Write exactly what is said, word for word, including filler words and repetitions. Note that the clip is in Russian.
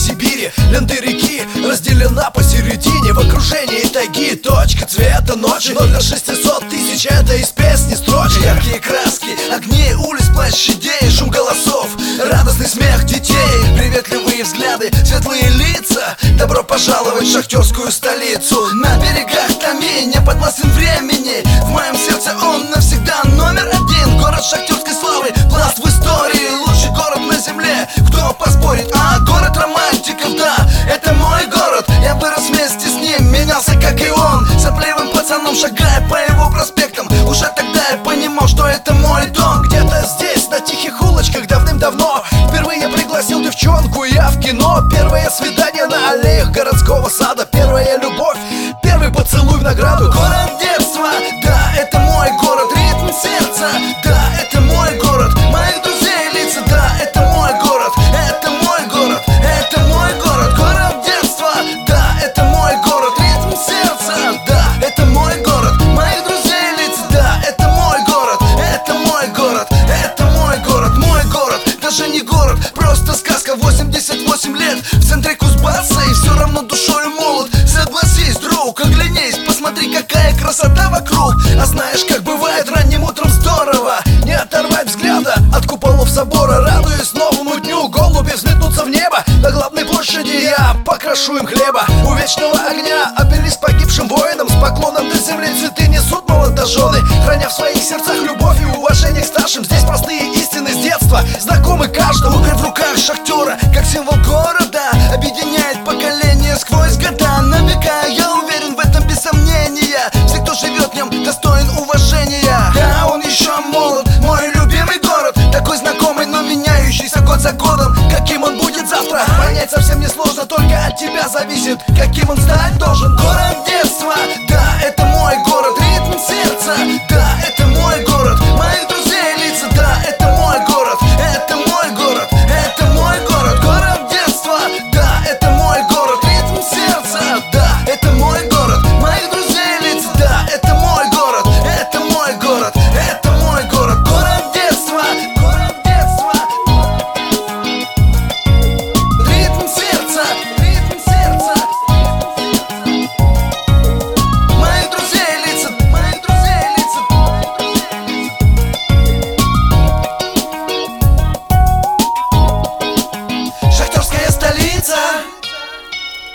Сибири, ленты реки разделена посередине. В окружении тайги, точка цвета ночи. Но для шестисот тысяч это из песни строчки. Яркие краски, огни улиц, площадей, шум голосов, радостный смех детей, приветливые взгляды, светлые лица. Добро пожаловать в шахтерскую столицу. На берегах Томи, не подвластен времени. В моем сердце он навсегда номер один. Город шахтерской славы, пласт в истории, лучший город на земле. Кто поспорит? А город романтиков, да, это мой город. Я вырос вместе с ним, менялся как и он, сопливым пацаном шагая по его проспектам. Уже тогда я понимал, что это мой дом. Где-то здесь, на тихих улочках, давным-давно впервые я пригласил девчонку, я в кино. Первое свидание на аллеях городского сада, первая любовь, первый поцелуй в награду. Город детства, да, это мой город. Ритм сердца, да, это мой город. Моих друзей лица, да, это мой город. Это мой город, это мой город. Город детства, да, это мой город. Ритм сердца, да, это мой город. Моих друзей лица, да, это мой город. Это мой город, это мой город. Мой город, даже не город, просто сказка. Восемьдесят восемь лет в центре Кузбасса, и все равно душою молод. Согласись, друг, оглянись, посмотри, какая красота вокруг. А знаешь, как бывает ранним утром здорово не оторвать взгляда от куполов собора. Радуюсь новому дню, голуби взметнутся в небо. На главной площади я покрошу им хлеба. У вечного огня обелиск погибшим воинам, с поклоном до земли цветы несут молодожены, храня в своих сердцах любовь и уважение к старшим. Здесь простые истины с детства знакомы каждому. Уголь в руках шахтера, как символ города, объединяет поколение сквозь года. На века, я уверен в этом без сомнения. Все, кто живет в нем, достоин уважения. Да, он еще молод, мой любимый город, такой знакомый, но меняющийся год за годом. Каким он будет завтра, понять совсем не сложно, только от тебя зависит, каким он стать должен. Город детства, да, это мой город. Ритм сердца,